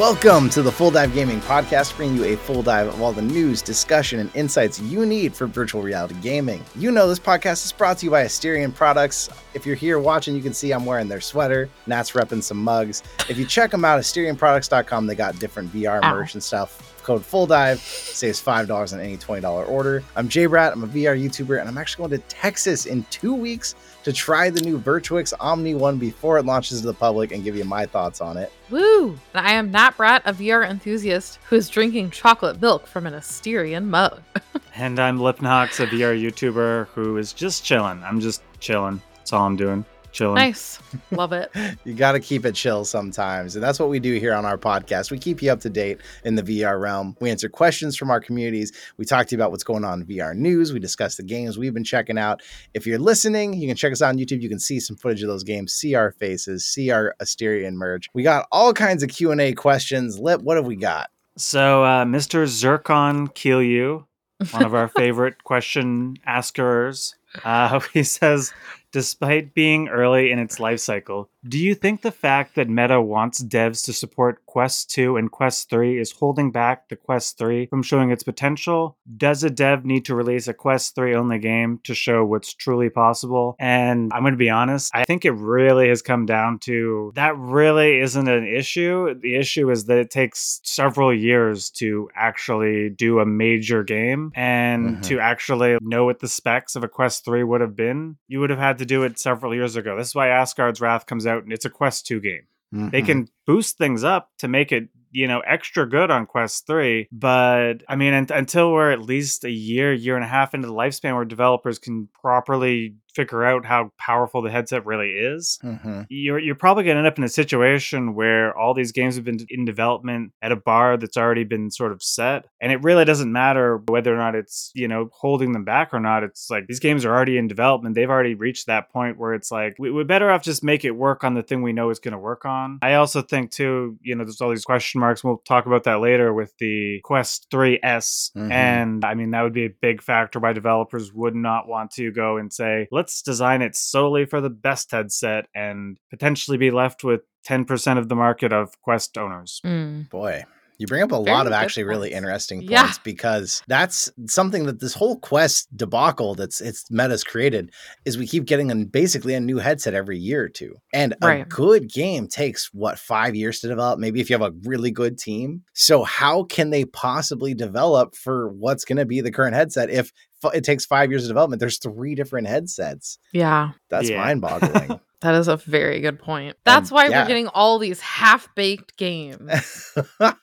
Welcome to the Full Dive Gaming Podcast, bringing you a full dive of all the news, discussion, and insights you need for virtual reality gaming. You know this podcast is brought to you by Asterion Products. If you're here watching, you can see I'm wearing their sweater. Nat's repping some mugs. If you check them out, AsterianProducts.com, they got different VR merch and stuff. Code FULLDIVE saves $5 on any $20 order. I'm Jay-Brat, I'm a VR YouTuber, and I'm actually going to Texas in 2 weeks to try the new Virtuix Omni One before it launches to the public and give you my thoughts on it. Woo! And I am Nat Brat, a VR enthusiast who is drinking chocolate milk from an Asterion mug. And I'm Lipnox, a VR YouTuber who is just chilling. I'm just chilling. That's all I'm doing. Chilling. Nice. Love it. You got to keep it chill sometimes. And that's what we do here on our podcast. We keep you up to date in the VR realm. We answer questions from our communities. We talk to you about what's going on in VR news. We discuss the games we've been checking out. If you're listening, you can check us out on YouTube. You can see some footage of those games, see our faces, see our Asterion merch. We got all kinds of Q&A questions. Lip, what have we got? So, Mr. Zircon Kielyu, one of our favorite question askers, he says, despite being early in its life cycle, do you think the fact that Meta wants devs to support Quest 2 and Quest 3 is holding back the Quest 3 from showing its potential? Does a dev need to release a Quest 3 only game to show what's truly possible? And I'm going to be honest, I think it really has come down to that really isn't an issue. The issue is that it takes several years to actually do a major game and to actually know what the specs of a Quest 3 would have been. You would have had to do it several years ago. This is why Asgard's Wrath comes out and it's a Quest 2 game. They can boost things up to make it, extra good on Quest 3. But I mean, until we're at least a year and a half into the lifespan where developers can properly figure out how powerful the headset really is, you're probably going to end up in a situation where all these games have been in development at a bar that's already been sort of set. And it really doesn't matter whether or not it's, holding them back or not. It's like these games are already in development. They've already reached that point where it's like, we're better off just make it work on the thing we know it's going to work on. I also think too, there's all these question marks. We'll talk about that later with the Quest 3S. And I mean, that would be a big factor why developers would not want to go and say, let's design it solely for the best headset and potentially be left with 10% of the market of Quest owners. Boy. You bring up a lot of actually really interesting points because that's something that this whole Quest debacle it's Meta's created is we keep getting basically a new headset every year or two. And a good game takes 5 years to develop, maybe if you have a really good team. So how can they possibly develop for what's going to be the current headset if it takes 5 years of development? There's 3 different headsets. Yeah. That's mind-boggling. That is a very good point. That's why we're getting all these half-baked games.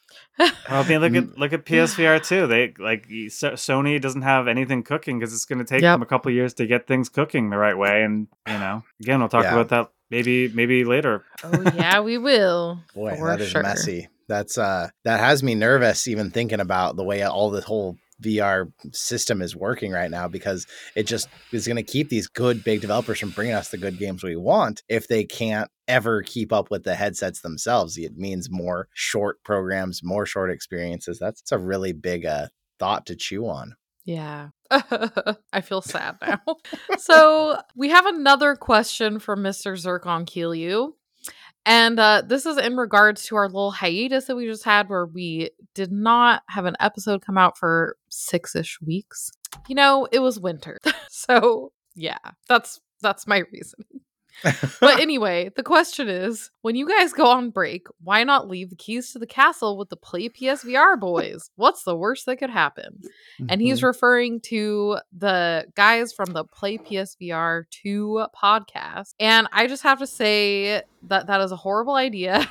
I mean, look at PSVR 2. They Sony doesn't have anything cooking because it's going to take them a couple years to get things cooking the right way. And again, we'll talk about that maybe later. Oh yeah, we will. Boy, that is messy. That's that has me nervous even thinking about the way all the whole VR system is working right now, because it just is going to keep these good big developers from bringing us the good games we want if they can't ever keep up with the headsets themselves. It means more short programs, more short experiences. That's a really big thought to chew on. Yeah. I feel sad now. So we have another question from Mr. Zircon Kielyu. And this is in regards to our little hiatus that we just had where we did not have an episode come out for 6-ish weeks. It was winter. So yeah, that's my reasoning. But anyway, the question is, when you guys go on break, why not leave the keys to the castle with the Play PSVR boys? What's the worst that could happen? And he's referring to the guys from the Play PSVR 2 podcast. And I just have to say that is a horrible idea.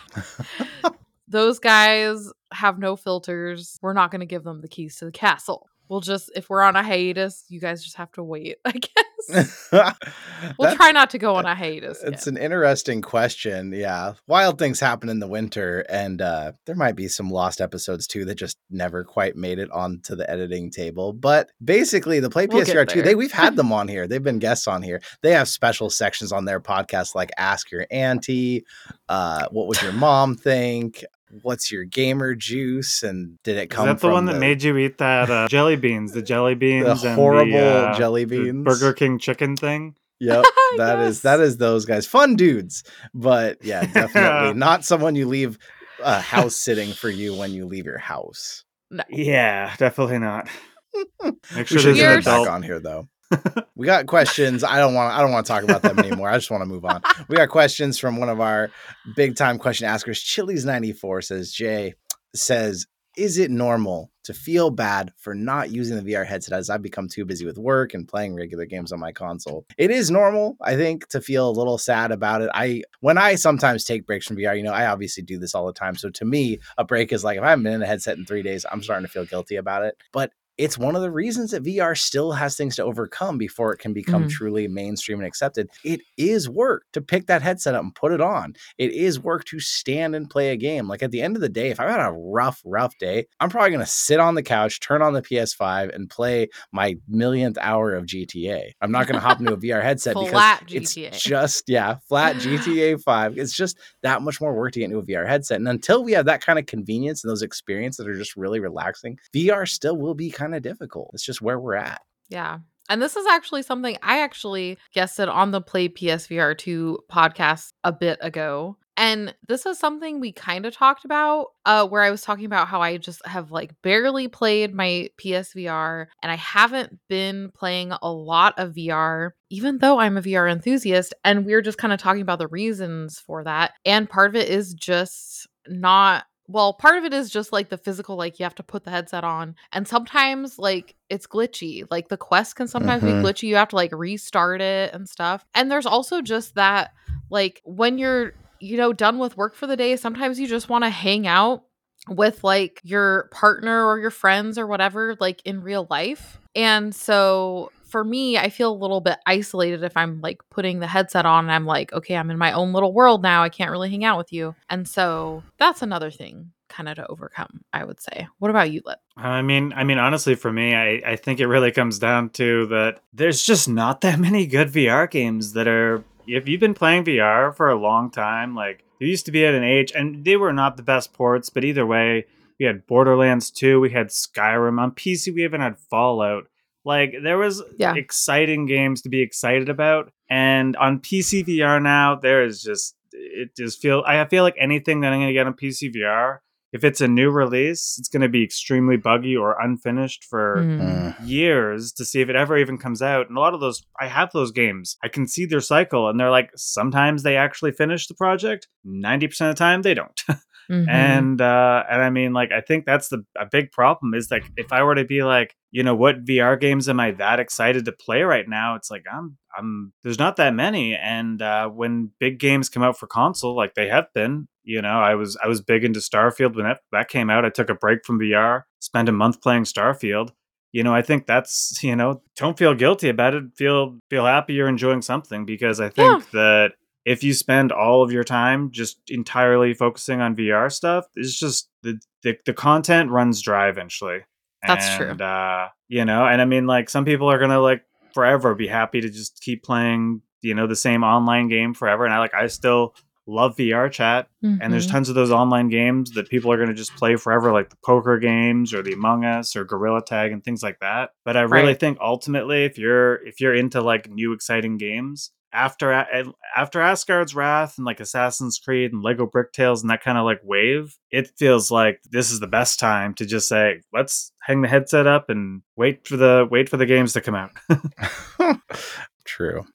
Those guys have no filters. We're not going to give them the keys to the castle. We'll just, if we're on a hiatus, you guys just have to wait, I guess. We'll try not to go on a hiatus. It's an interesting question. Yeah. Wild things happen in the winter, and there might be some lost episodes too that just never quite made it onto the editing table. But basically, the Play PSVR 2, we've had them on here. They've been guests on here. They have special sections on their podcast like Ask Your Auntie, What Would Your Mom Think? What's your gamer juice? And did it come from... Is that the one that made you eat that jelly beans? The jelly beans the horrible jelly beans? The Burger King chicken thing? Yep, that is those guys. Fun dudes. But yeah, definitely not someone you leave house sitting for you when you leave your house. No. Yeah, definitely not. Make We sure should there's get an it back adult. on here though. We got questions. I don't want to talk about them anymore. I just want to move on. We got questions from one of our big time question askers. Chili's94 says, Jay says, is it normal to feel bad for not using the VR headset as I've become too busy with work and playing regular games on my console? It is normal, I think, to feel a little sad about it. When I sometimes take breaks from VR, I obviously do this all the time. So to me, a break is like, if I haven't been in a headset in 3 days, I'm starting to feel guilty about it. But it's one of the reasons that VR still has things to overcome before it can become truly mainstream and accepted. It is work to pick that headset up and put it on. It is work to stand and play a game. Like at the end of the day, if I've had a rough day, I'm probably going to sit on the couch, turn on the PS5 and play my millionth hour of GTA. I'm not going to hop into a VR headset Flat because GTA. it's just, flat GTA 5. It's just that much more work to get into a VR headset. And until we have that kind of convenience and those experiences that are just really relaxing, VR still will be kind of difficult. It's just where we're at. Yeah. And this is actually something I actually guested on the Play PSVR 2 podcast a bit ago. And this is something we kind of talked about where I was talking about how I just have like barely played my PSVR and I haven't been playing a lot of VR, even though I'm a VR enthusiast. And we were just kind of talking about the reasons for that. And part of it is just not. Well, part of it is just like the physical, like you have to put the headset on. And sometimes like it's glitchy. Like the Quest can sometimes be glitchy. You have to like restart it and stuff. And there's also just that like when you're, done with work for the day, sometimes you just want to hang out with like your partner or your friends or whatever, like in real life. And so for me, I feel a little bit isolated if I'm like putting the headset on and I'm like, okay, I'm in my own little world now. I can't really hang out with you. And so that's another thing kind of to overcome, I would say. What about you, Lip? I mean, honestly, for me, I think it really comes down to that there's just not that many good VR games that are, if you've been playing VR for a long time, like there used to be at an age, and they were not the best ports, but either way, we had Borderlands 2, we had Skyrim. On PC, we even had Fallout. Like there was exciting games to be excited about. And on PC VR now, I feel like anything that I'm going to get on PC VR, if it's a new release, it's going to be extremely buggy or unfinished for years to see if it ever even comes out. And a lot of those, I have those games. I can see their cycle and they're like, sometimes they actually finish the project. 90% of the time they don't. And I mean, like, I think that's a big problem is like, if I were to be like, what VR games am I that excited to play right now? It's like, there's not that many. And when big games come out for console, like they have been, I was big into Starfield when that came out. I took a break from VR, spent a month playing Starfield. I think that's, don't feel guilty about it. Feel happy you're enjoying something, because I think that if you spend all of your time just entirely focusing on VR stuff, it's just the content runs dry eventually. That's true. And I mean, like, some people are gonna like forever be happy to just keep playing, the same online game forever. And I still love VR chat. And there's tons of those online games that people are gonna just play forever, like the poker games or the Among Us or Gorilla Tag and things like that. But I really think ultimately, if you're into like new exciting games, after Asgard's Wrath and like Assassin's Creed and Lego Brick Tales and that kind of like wave, it feels like this is the best time to just say, let's hang the headset up and wait for the games to come out. True.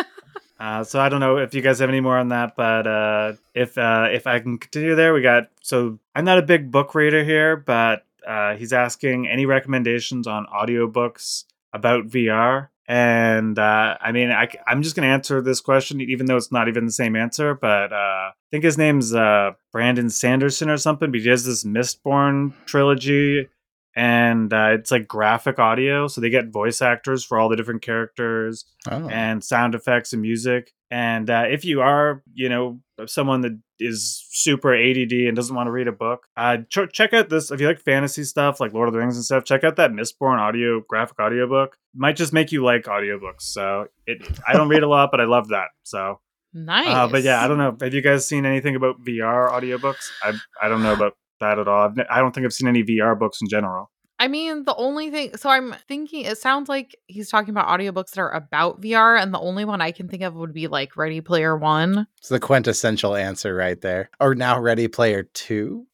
So I don't know if you guys have any more on that, but if I can continue there, so I'm not a big book reader here, but he's asking any recommendations on audiobooks about VR. And I mean, I'm just going to answer this question, even though it's not even the same answer. But I think his name's Brandon Sanderson or something. But he has this Mistborn trilogy, and it's like graphic audio. So they get voice actors for all the different characters and sound effects and music. And if you are, someone that is super ADD and doesn't want to read a book, check out this. If you like fantasy stuff like Lord of the Rings and stuff, check out that Mistborn graphic audiobook. Might just make you like audiobooks. So I don't read a lot, but I love that. So nice. But yeah, I don't know. Have you guys seen anything about VR audiobooks? I don't know about that at all. I don't think I've seen any VR books in general. I mean, the only thing, so I'm thinking, it sounds like he's talking about audiobooks that are about VR, and the only one I can think of would be like Ready Player One. It's the quintessential answer right there. Or now Ready Player 2.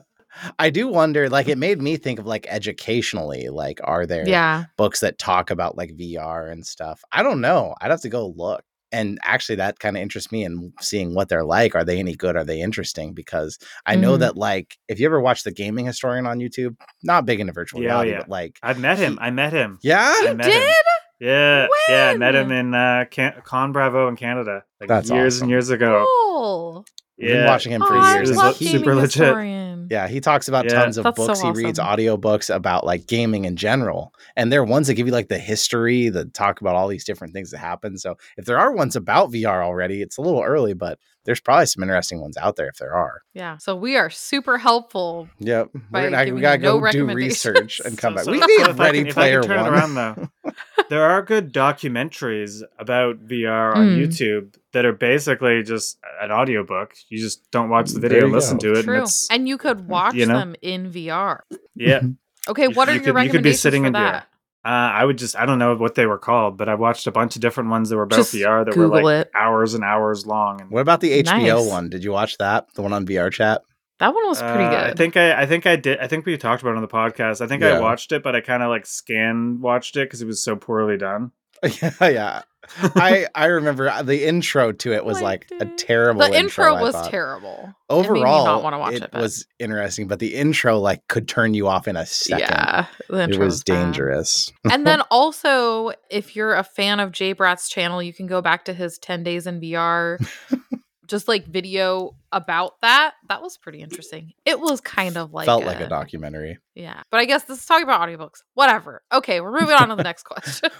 I do wonder, like, it made me think of like educationally, like, are there Yeah. books that talk about like VR and stuff? I don't know. I'd have to go look. And actually, that kind of interests me in seeing what they're like. Are they any good? Are they interesting? Because I know that, like, if you ever watch the Gaming Historian on YouTube, not big into virtual reality, but like, I've met him. I met him. Yeah, You did? Yeah, yeah. I met him When? in Con Bravo in Canada, like That's years awesome. and years ago. Cool. I've been watching him for Oh, I years. It was love super Gaming legit. Historian. Yeah, he talks about Yeah. tons of That's so books. He reads awesome. audiobooks about like gaming in general. And they're ones that give you like the history, that talk about all these different things that happen. So if there are ones about VR already, it's a little early, but there's probably some interesting ones out there if there are. Yeah. So we are super helpful. Yep. By We giving gotta you no go do recommendations. research and come back. We So need if I Ready can Player turn it One. around, though, there are good documentaries about VR on YouTube that are basically just an audiobook. You just don't watch the There video you and listen go. to it. True. And it's, And you could watch you know? them in VR. yeah. Okay, what are You your could be recommendations sitting for in VR. that? I don't know what they were called, but I watched a bunch of different ones that were about Just VR that Google were like it. hours and hours long. And What about the HBO Nice. one? Did you watch that? The one on VR Chat? That one was pretty good. I think I did. I think we talked about it on the podcast. I think Yeah. I watched it, but I kind of like watched it because it was so poorly done. Yeah. I remember the intro to it was like a terrible The intro I was thought. terrible. Overall, it made me not want to watch it. But was interesting, but the intro like could turn you off in a second. yeah, the It intro was bad. dangerous. And then also, if you're a fan of Jay Brat's channel, you can go back to his 10 days in VR. Just like video about that. That was pretty interesting. It was kind of like Felt like a documentary. Yeah. But I guess this is talking about audiobooks. Whatever. Okay, we're moving on to the next question.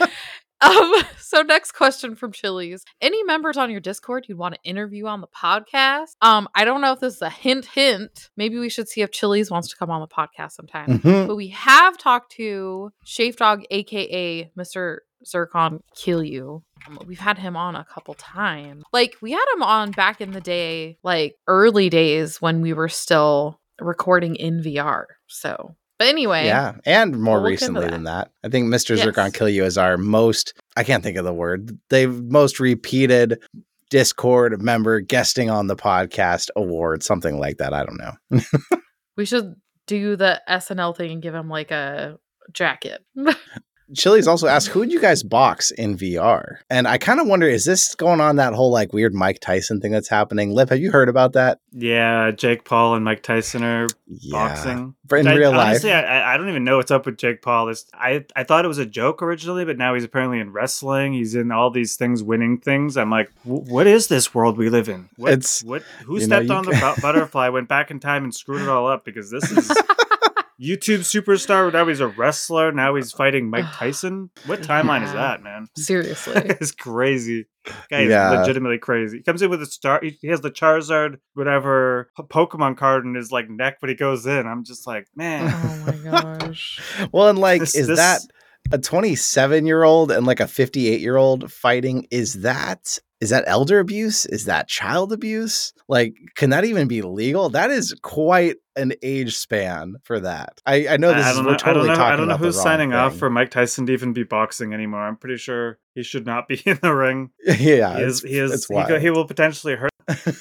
So next question from Chili's. Any members on your Discord you'd want to interview on the podcast? I don't know if this is a hint. Maybe we should see if Chili's wants to come on the podcast sometime. Mhm. But we have talked to Shafe Dog, aka Mr. Zircon Kill You. We've had him on a couple times. Like, we had him on back in the day, like early days when we were still recording in VR. So, but anyway. Yeah, and more we'll look into recently that. than that. I think Mr. Yes. Zircon Kill You is our most, I can't think of the word, the most repeated Discord member guesting on the podcast award, something like that. I don't know. We should do the SNL thing and give him like a jacket. Chili's also asked, who would you guys box in VR? And I kind of wonder, is this going on that whole like weird Mike Tyson thing that's happening? Lip, have you heard about that? Yeah, Jake Paul and Mike Tyson are boxing. In real life. Honestly, I don't even know what's up with Jake Paul. I thought it was a joke originally, but now he's apparently in wrestling. He's in all these things, winning things. I'm like, what is this world we live in? Who stepped on the butterfly, went back in time and screwed it all up? Because this is YouTube superstar. Now he's a wrestler. Now he's fighting Mike Tyson. What timeline is that, man? Seriously. It's crazy. Guy is Yeah. legitimately crazy. He comes in with a star. He has the Charizard, whatever Pokemon card in his like neck, but he goes in. I'm just like, man. Oh my gosh. Well, and like, This- is this- that a 27-year-old and like a 58-year-old fighting? Is that elder abuse? Is that child abuse? Like, can that even be legal? That is quite an age span for that. I know we're totally talking I don't know about the who's wrong signing off thing. for Mike Tyson to even be boxing anymore. I'm pretty sure he should not be in the ring. Yeah, He wild. will potentially hurt.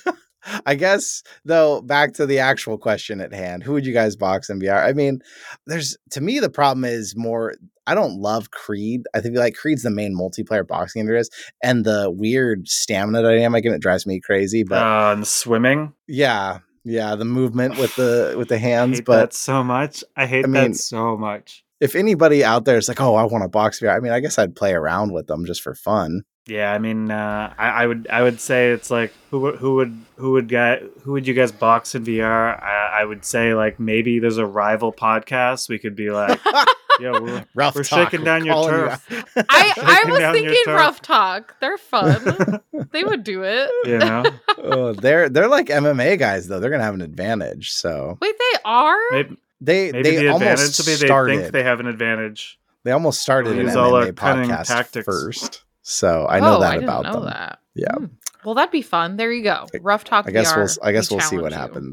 I guess, though, back to the actual question at hand, who would you guys box in VR? I mean, to me, the problem is more, I don't love Creed. I think like Creed's the main multiplayer boxing game there is, and the weird stamina dynamic, and it drives me crazy. But And the swimming. yeah, the movement with the I hands. hate But that so much. I mean, that so much. if anybody out there is like, oh, I want to box VR, I mean, I guess I'd play around with them just for fun. Yeah, I mean, I would say it's like who would you guys box in VR? I would say like maybe there's a rival podcast. We could be like, yo, Rough we're talk, shaking down your calling you turf. I Shaking was down your thinking turf. Rough Talk. They're fun. They would do it. You know, Oh, they're like MMA guys though. They're gonna have an advantage. So Wait, they are? maybe they the almost advantage will be they started. think they have an advantage. They almost started an Use all our MMA cunning podcast tactics. first, so I know that I didn't about know them. that. Yeah. Well, that'd be fun. There you go. Rough Talk I guess VR. we'll see what challenge you. happens.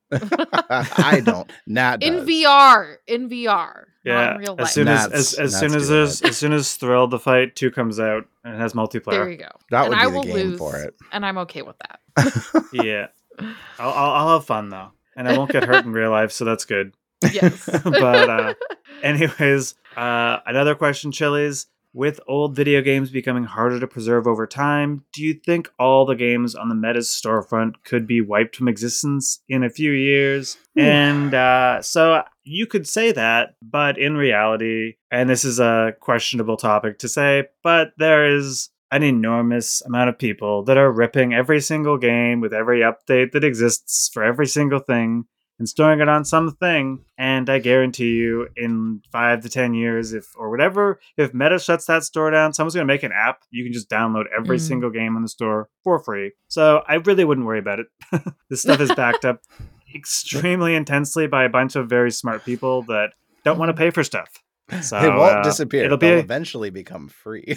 I don't. Nat In does. VR. In VR. Not Yeah, in real as life. soon as Nat's as soon as doing there's as soon as Thrill the Fight 2 comes out and it has There multiplayer. you go. That And would I be the will game lose, for it. and I'm okay with that. Yeah, I'll have fun though, and I won't get hurt in real life, so that's good. Yes. But anyways, another question, Chili's. With old video games becoming harder to preserve over time, do you think all the games on the Meta's storefront could be wiped from existence in a few years? Ooh. And so you could say that, but in reality, and this is a questionable topic to say, but there is an enormous amount of people that are ripping every single game with every update that exists for every single thing and storing it on something. And I guarantee you, in 5 to 10 years, if Meta shuts that store down, someone's going to make an app. You can just download every single game in the store for free. So I really wouldn't worry about it. This stuff is backed up extremely intensely by a bunch of very smart people that don't want to pay for stuff. So They won't disappear. They'll It'll eventually become free.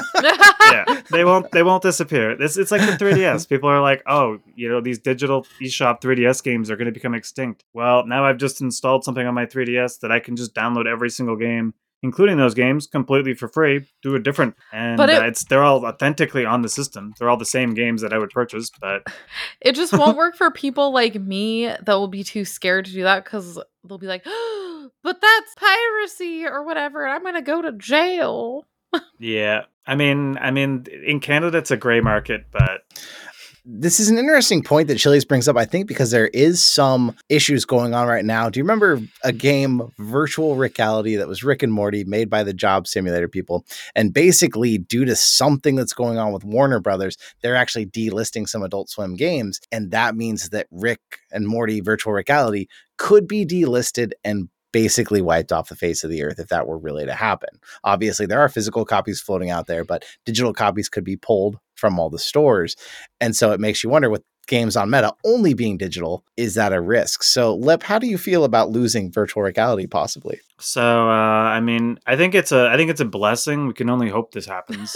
yeah, they won't disappear. It's like the 3DS. People are like, oh, these digital eShop 3DS games are going to become extinct. Well, now I've just installed something on my 3DS that I can just download every single game, including those games, completely for free. Do it different, and they're all authentically on the system. They're all the same games that I would purchase, but it just won't work for people like me that will be too scared to do that because they'll be like, but that's piracy or whatever. I'm going to go to jail. Yeah. I mean, in Canada, it's a gray market, but this is an interesting point that Chili's brings up, I think, because there is some issues going on right now. Do you remember a game, Virtual Reality, that was Rick and Morty, made by the Job Simulator people? And basically, due to something that's going on with Warner Brothers, they're actually delisting some Adult Swim games. And that means that Rick and Morty Virtual Reality could be delisted and basically wiped off the face of the earth if that were really to happen. Obviously, there are physical copies floating out there, but digital copies could be pulled from all the stores. And so it makes you wonder, with games on Meta only being digital, is that a risk? So, Lip, how do you feel about losing Virtual Reality possibly? So, I think it's a blessing. We can only hope this happens.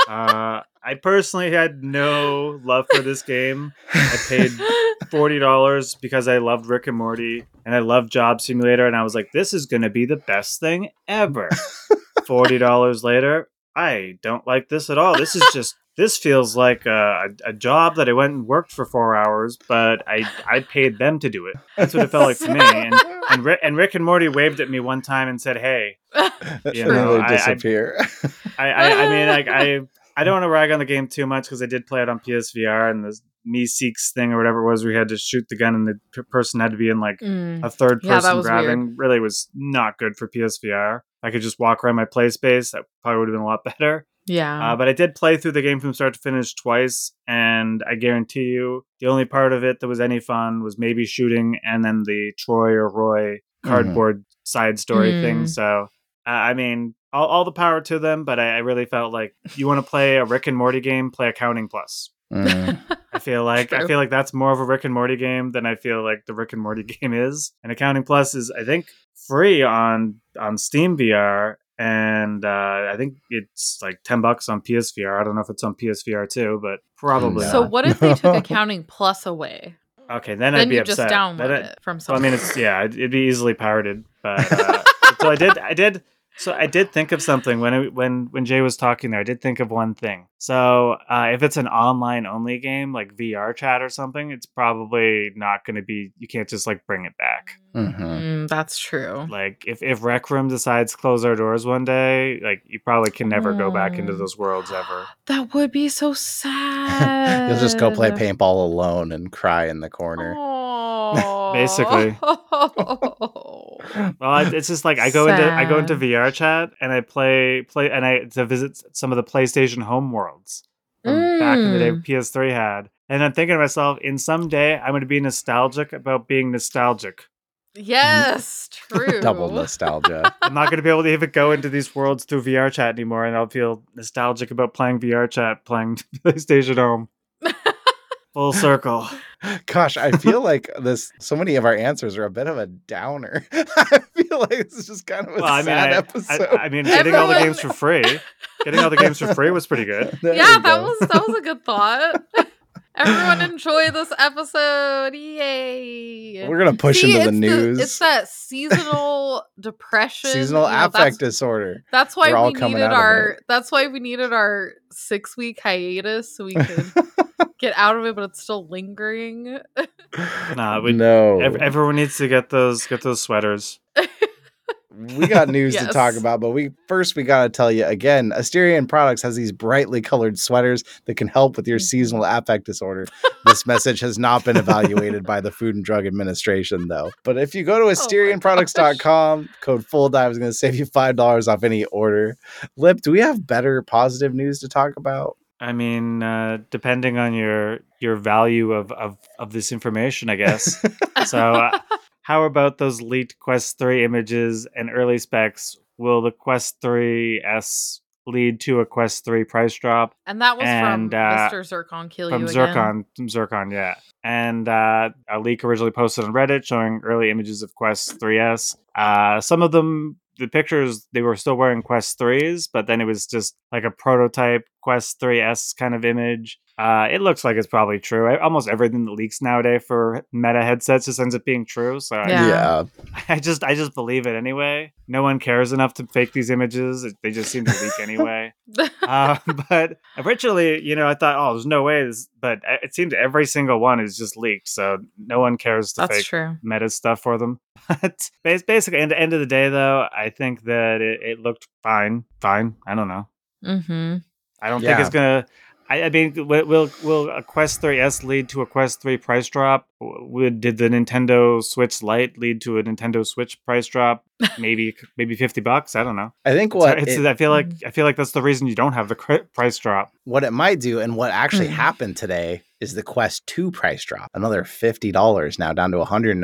I personally had no love for this game. I paid $40 because I loved Rick and Morty and I loved Job Simulator, and I was like, this is going to be the best thing ever. $40 later, I don't like this at all. This feels like a job that I went and worked for 4 hours, but I paid them to do it. That's what it felt like to me. And Rick and Morty waved at me one time and said, "Hey, they disappear." I don't want to rag on the game too much because I did play it on PSVR, and the Me-Seeks thing or whatever it was, we had to shoot the gun and the person had to be in like a third person grabbing. Weird. Really was not good for PSVR. I could just walk around my play space. That probably would have been a lot better. Yeah. But I did play through the game from start to finish twice, and I guarantee you the only part of it that was any fun was maybe shooting and then the Troy or Roy cardboard side story thing. So, all the power to them, but I really felt like you want to play a Rick and Morty game, play Accounting Plus. I feel like that's more of a Rick and Morty game than I feel like the Rick and Morty game is. And Accounting Plus is, I think, free on Steam VR. And I think it's like $10 on PSVR. I don't know if it's on PSVR too, but probably. So what if they took Accounting Plus away? Okay, then I'd be upset. Then you just download it from somewhere. It'd be easily pirated. But so I did think of something when Jay was talking there. I did think of one thing. So if it's an online only game like VR chat or something, it's probably not going to be. You can't just like bring it back. That's true. Like if Rec Room decides to close our doors one day, like you probably can never go back into those worlds ever. That would be so sad. You'll just go play paintball alone and cry in the corner. Basically. Well, it's just like I go into VR chat and I play and I to visit some of the PlayStation home worlds from back in the day PS3 had. And I'm thinking to myself, in some day I'm going to be nostalgic about being nostalgic. Yes, true. Double nostalgia. I'm not going to be able to even go into these worlds through VR chat anymore, and I'll feel nostalgic about playing VR chat, playing PlayStation Home. Full circle. Gosh, I feel like so many of our answers are a bit of a downer. I feel like this is just kind of a sad episode. Getting all the games for free. Getting all the games for free was pretty good. Yeah, that was a good thought. Everyone enjoy this episode. Yay. We're gonna push into the news. It's that seasonal depression. Seasonal affect disorder. That's why We're all we coming needed out of it. that's why we needed our 6-week hiatus so we could get out of it, but it's still lingering. No. Everyone needs to get those sweaters. We got news to Yes. talk about, but we got to tell you again, Asterion Products has these brightly colored sweaters that can help with your seasonal affect disorder. This message has not been evaluated by the Food and Drug Administration, though. But if you go to AsterionProducts.com, code FULLDIVE is going to save you $5 off any order. Lip, do we have better positive news to talk about? I mean, depending on your value of this information, I guess. So how about those leaked Quest 3 images and early specs? Will the Quest 3S lead to a Quest 3 price drop? And that was from Mr. Zircon From Zircon, yeah. And a leak originally posted on Reddit showing early images of Quest 3S. Some of them, the pictures, they were still wearing Quest 3s, but then it was just like a prototype Quest 3S kind of image. It looks like it's probably true. Almost everything that leaks nowadays for Meta headsets just ends up being true. So yeah. I just believe it anyway. No one cares enough to fake these images. They just seem to leak anyway. But originally, I thought, oh, there's no way. But it seems every single one is just leaked. So no one cares to fake Meta stuff for them. But basically, at the end of the day, though, I think that it looked fine. I don't know. Mm-hmm. I don't think it's going to... I mean, will a Quest 3S lead to a Quest 3 price drop? Did the Nintendo Switch Lite lead to a Nintendo Switch price drop? Maybe $50. I don't know. I think I feel like that's the reason you don't have the price drop. What it might do, and what actually happened today, is the Quest 2 price drop. Another $50 now, down to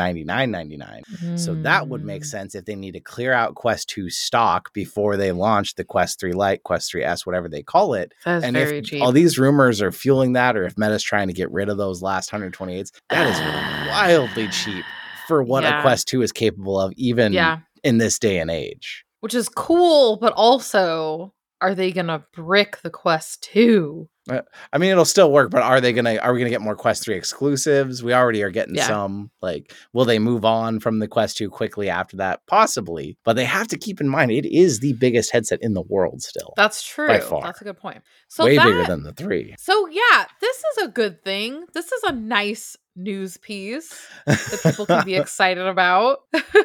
$199.99. So that would make sense if they need to clear out Quest 2 stock before they launch the Quest 3 Lite, Quest 3S, whatever they call it. That's and very if cheap. all these rumors are fueling that, or if Meta's trying to get rid of those last 128s, that is wildly cheap for what a Quest 2 is capable of, even in this day and age. Which is cool, but also, are they gonna brick the Quest 2? I mean, it'll still work, but are we gonna get more Quest 3 exclusives? We already are getting some. Like, will they move on from the Quest 2 quickly after that? Possibly, but they have to keep in mind it is the biggest headset in the world still. That's true. By far. That's a good point. So way bigger than the 3. So yeah, this is a good thing. This is a nice news piece that people can be excited about.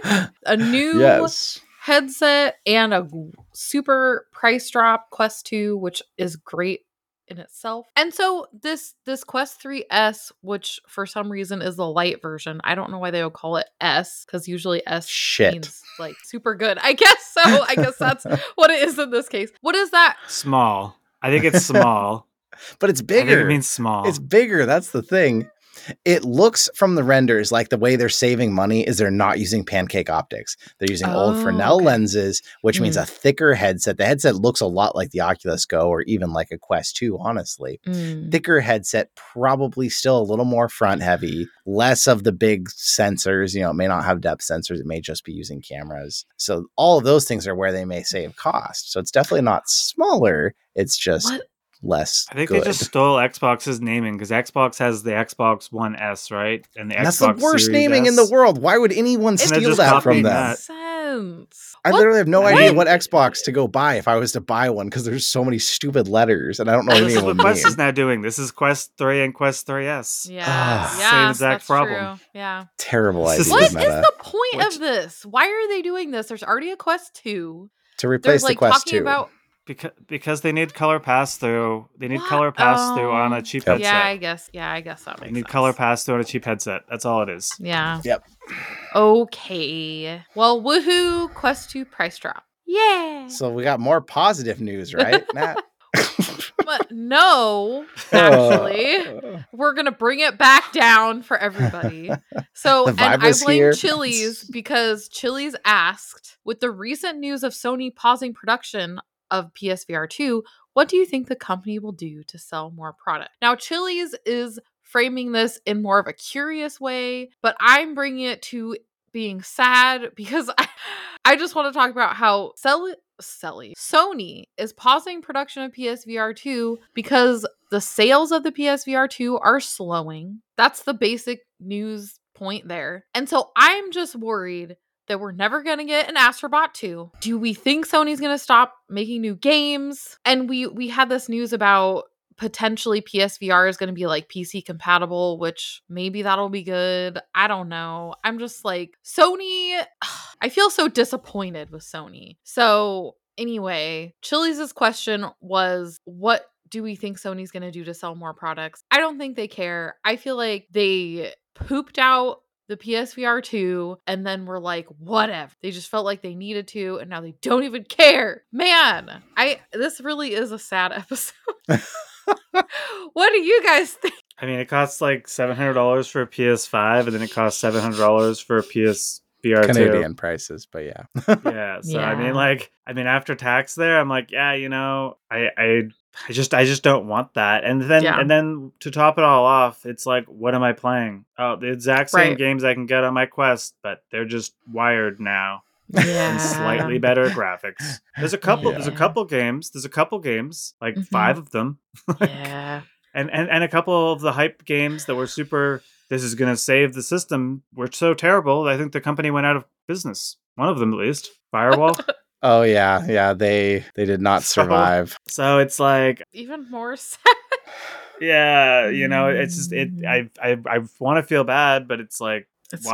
A new headset and a super price drop Quest 2, which is great in itself. And so this Quest 3S, which for some reason is the light version, I don't know why they would call it S, because usually S means like super good. I guess so. I guess that's what it is in this case. What is that? Small. I think it's small. But it's bigger. I think it means small. It's bigger. That's the thing. It looks from the renders like the way they're saving money is they're not using pancake optics. They're using old Fresnel lenses, which means a thicker headset. The headset looks a lot like the Oculus Go or even like a Quest 2, honestly. Thicker headset, probably still a little more front heavy, less of the big sensors. It may not have depth sensors. It may just be using cameras. So all of those things are where they may save cost. So it's definitely not smaller. It's just... less. I think good. They just stole Xbox's naming because Xbox has the Xbox One S, right? And that's Xbox the worst Series naming S. in the world. Why would anyone steal that from them? Sense. I literally have no idea what Xbox to go buy if I was to buy one because there's so many stupid letters and I don't know what This is anyone what Quest means. is now doing. This is Quest 3 and Quest 3S. Same exact problem. True. Yeah. Terrible idea. What is the point of this? Why are they doing this? There's already a Quest 2. To replace the Quest 2. Because they need color pass through. They need color pass through on a cheap headset. Yeah, I guess that makes sense. They need color pass through on a cheap headset. That's all it is. Yeah. Yep. Okay. Well, woohoo! Quest 2 price drop. Yeah. So we got more positive news, right, Matt? But no, actually, we're gonna bring it back down for everybody. So, and I blame Chili's because Chili's asked, with the recent news of Sony pausing production of PSVR 2, what do you think the company will do to sell more product? Now, Chili's is framing this in more of a curious way, but I'm bringing it to being sad because I just want to talk about how silly. Sony is pausing production of PSVR 2 because the sales of the PSVR 2 are slowing. That's the basic news point there. And so I'm just worried that we're never going to get an Astrobot 2. Do we think Sony's going to stop making new games? And we had this news about potentially PSVR is going to be like PC compatible, which maybe that'll be good. I don't know. I'm just like, Sony, I feel so disappointed with Sony. So anyway, Chili's question was, what do we think Sony's going to do to sell more products? I don't think they care. I feel like they pooped out the PSVR 2 and then were like, whatever. They just felt like they needed to, and now they don't even care. Man, this really is a sad episode. What do you guys think? I mean, it costs like $700 for a PS5, and then it costs $700 for a PSVR 2. Canadian prices, but yeah. Yeah. So Yeah. I mean, after tax, there, I'm like, yeah, you know, I just don't want that. And then to top it all off, it's like, what am I playing? Oh, the exact same games I can get on my Quest, but they're just wired now. Yeah. And slightly better graphics. There's a couple games, like 5 of them. Yeah. And a couple of the hype games that were super, this is going to save the system, were so terrible, I think the company went out of business. One of them, at least. Firewall. Oh, yeah. They did not survive. So it's like... even more sad. Yeah, you know, it's just, I want to feel bad, but it's like,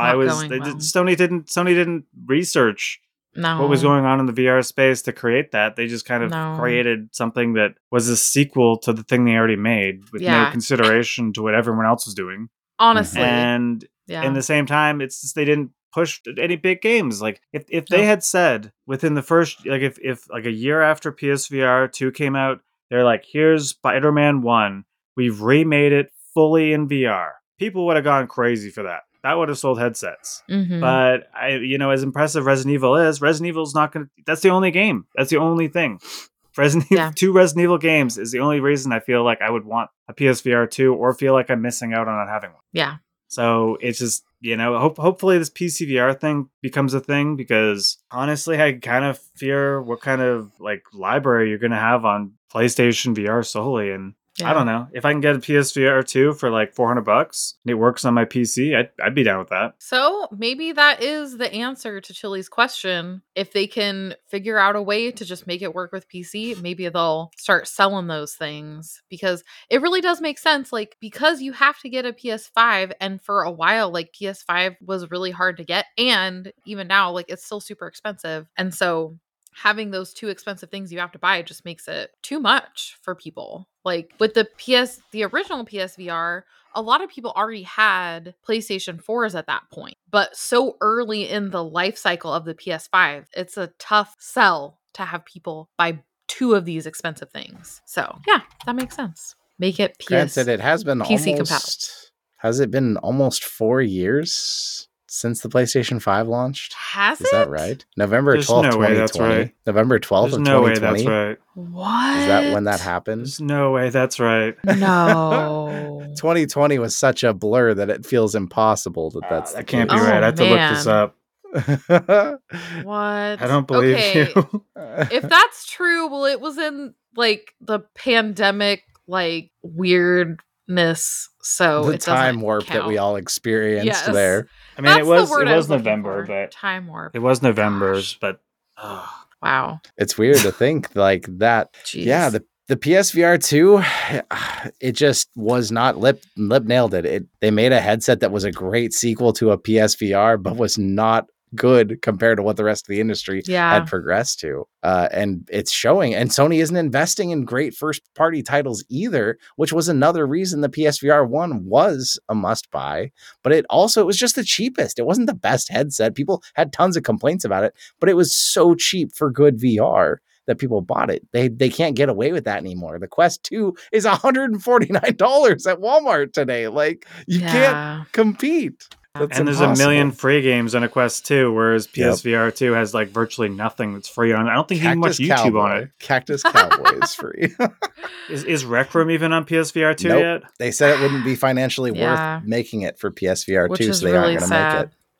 Sony didn't research what was going on in the VR space to create that. They just kind of created something that was a sequel to the thing they already made with no consideration to what everyone else was doing. Honestly. And in the same time, it's just they didn't push any big games. Like if they had said within the first, like if like a year after PSVR 2 came out, they're like, here's Spider-Man 1. We've remade it fully in VR. People would have gone crazy for that. That would have sold headsets. Mm-hmm. But as impressive Resident Evil is not going to, that's the only game. That's the only thing. Two Resident Evil games is the only reason I feel like I would want a PSVR 2 or feel like I'm missing out on not having one. Yeah. So it's just, hopefully this PCVR thing becomes a thing, because honestly, I kind of fear what kind of like library you're going to have on PlayStation VR solely. And I don't know. If I can get a PSVR 2 for like $400 and it works on my PC, I'd be down with that. So maybe that is the answer to Chili's question. If they can figure out a way to just make it work with PC, maybe they'll start selling those things, because it really does make sense. Like, because you have to get a PS5, and for a while, like PS5 was really hard to get. And even now, like it's still super expensive. And so having those two expensive things you have to buy just makes it too much for people. Like with the original PSVR, a lot of people already had PlayStation 4s at that point, but so early in the life cycle of the PS5, it's a tough sell to have people buy 2 of these expensive things. So yeah, that makes sense. Make it Granted, it has been PC compatible. Has it been almost 4 years since the PlayStation 5 launched? Has it? Is that right? November 12th, 2020. That's right. November 12th of 2020. No way that's right. What? Is that when that happened? There's no way that's right. No. 2020 was such a blur that it feels impossible that that can't be right. I have to look this up. What? I don't believe you. If that's true, well, it was in like the pandemic, like weirdness. So the it time warp count. that we all experienced there. I mean, That's it was November, but time warp. It was November, but wow, it's weird to think like that. Jeez. Yeah, the PSVR 2, it just was not lip nailed it. They made a headset that was a great sequel to a PSVR, but was not good compared to what the rest of the industry had progressed to. And it's showing. And Sony isn't investing in great first party titles either, which was another reason the PSVR 1 was a must buy. But it was just the cheapest. It wasn't the best headset. People had tons of complaints about it, but it was so cheap for good VR that people bought it. They can't get away with that anymore. The Quest 2 is $149 at Walmart today. Like, you can't compete. That's there's a million free games on a Quest 2, whereas PSVR 2 has like virtually nothing that's free on it. I don't think even much YouTube on it. Cactus Cowboy is free. Is Rec Room even on PSVR 2 yet? They said it wouldn't be financially worth making it for PSVR 2, so they aren't going to make it.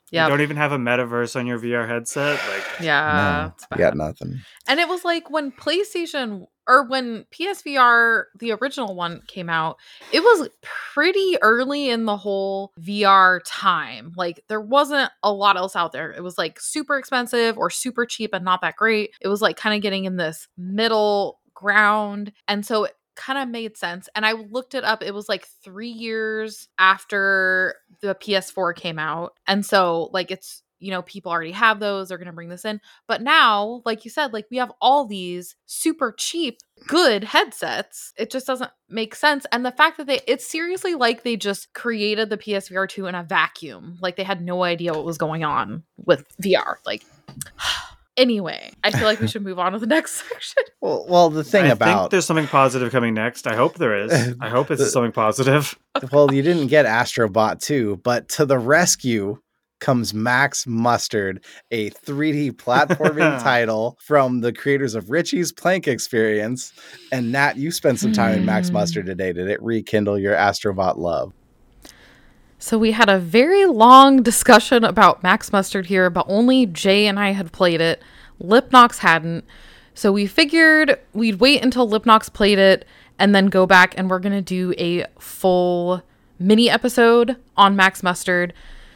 Yeah. You don't even have a metaverse on your VR headset. Like, Yeah. No, It's you bad. got nothing. And it was like when PlayStation or when PSVR, the original one, came out, it was pretty early in the whole VR time. Like there wasn't a lot else out there. It was like super expensive or super cheap and not that great. It was like kind of getting in this middle ground. And so it kind of made sense. And I looked it up. It was like 3 years after the PS4 came out. And so like it's, you know, people already have those. They're going to bring this in. But now, like you said, like we have all these super cheap, good headsets. It just doesn't make sense. And the fact that it's seriously like they just created the PSVR 2 in a vacuum. Like they had no idea what was going on with VR. Like, anyway, I feel like we should move on to the next section. Well, the thing I about think there's something positive coming next. I hope there is. I hope it's something positive. well, you didn't get Astrobot 2, but to the rescue comes Max Mustard, a 3D platforming title from the creators of Richie's Plank Experience. And Nat, you spent some time in Max Mustard today. Did it rekindle your Astrobot love? So we had a very long discussion about Max Mustard here, but only Jay and I had played it. Lipnox hadn't. So we figured we'd wait until Lipnox played it and then go back, and we're going to do a full mini episode on Max Mustard.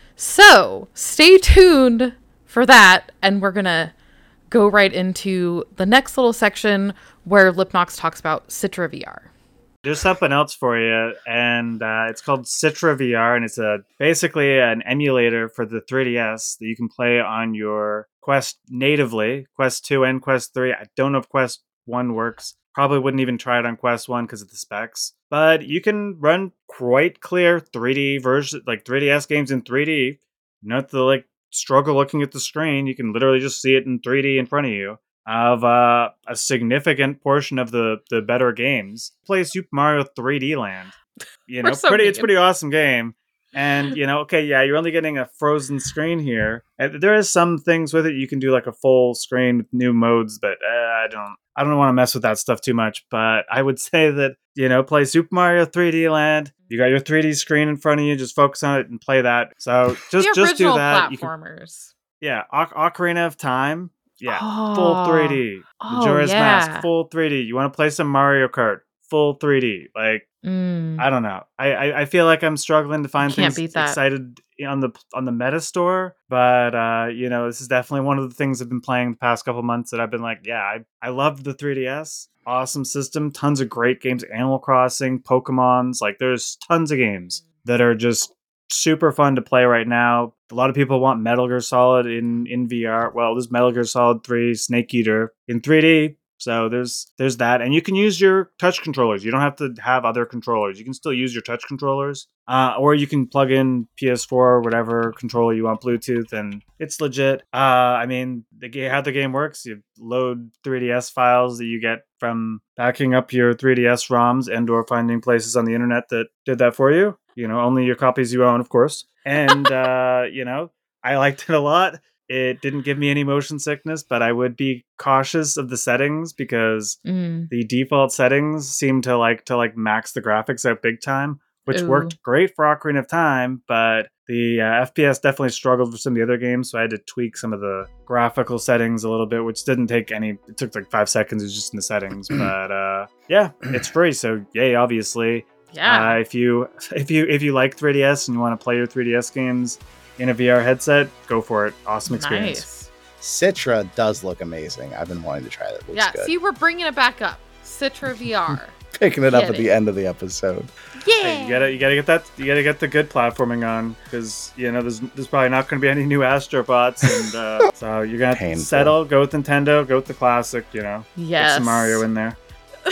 So stay tuned for that, and we're going to go right into the next little section where Lipnox talks about Citra VR. There's something else for you, and it's called Citra VR, and it's basically an emulator for the 3DS that you can play on your Quest natively, Quest 2 and Quest 3. I don't know if Quest 1 works. Probably wouldn't even try it on Quest 1 because of the specs. But you can run quite clear 3D version, like 3DS games in 3D. Not the like struggle looking at the screen. You can literally just see it in 3D in front of you. Of a significant portion of the better games. Play Super Mario 3D Land. You know, so it's pretty awesome game. And, you know, okay, yeah, you're only getting a frozen screen here. And there is some things with it. You can do like a full screen with new modes, but I don't want to mess with that stuff too much. But I would say that, you know, play Super Mario 3D Land. You got your 3D screen in front of you. Just focus on it and play that. So just do that. Platformers. Ocarina of Time. Yeah, Oh. full 3D. Majora's Mask, full 3D. You want to play some Mario Kart, full 3D. Like, I don't know. I feel like I'm struggling to find things excited on the Meta Store, but you know, this is definitely one of the things I've been playing the past couple months that I've been like, yeah, I loved the 3DS. Awesome system, tons of great games, Animal Crossing, Pokemon's, like there's tons of games that are just super fun to play right now. A lot of people want Metal Gear Solid in VR. Well, there's Metal Gear Solid 3 Snake Eater in 3D. So there's that. And you can use your touch controllers. You don't have to have other controllers. You can still use your touch controllers. Or you can plug in PS4 or whatever controller you want, Bluetooth, and it's legit. I mean, how the game works, you load 3DS files that you get from backing up your 3DS ROMs and or finding places on the internet that did that for you. You know, only your copies you own, of course. And, you know, I liked it a lot. It didn't give me any motion sickness, but I would be cautious of the settings because the default settings seem to max the graphics out big time, which worked great for Ocarina of Time, but the FPS definitely struggled for some of the other games, so I had to tweak some of the graphical settings a little bit, which didn't take it took like 5 seconds, it was just in the settings, but yeah, it's free, so yay, obviously. Yeah. If you like 3DS and you want to play your 3DS games in a VR headset, go for it. Awesome experience. Nice. Citra does look amazing. I've been wanting to try that. It looks good. See, we're bringing it back up. Citra VR. Picking it up at the end of the episode. Yeah. Hey, you gotta get that. You gotta get the good platforming on because you know there's probably not going to be any new Astrobots, and so you're gonna have to settle. Go with Nintendo. Go with the classic. You know. Yes. Get some Mario in there.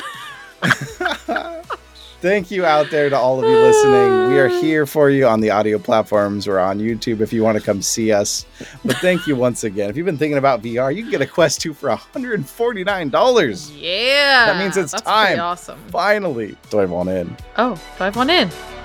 Thank you out there to all of you listening. We are here for you on the audio platforms. We're on YouTube if you want to come see us. But thank you once again. If you've been thinking about VR, you can get a Quest 2 for $149. Yeah. That means it's That's time. Awesome. Finally. Do I have one in? Oh, do I have one in?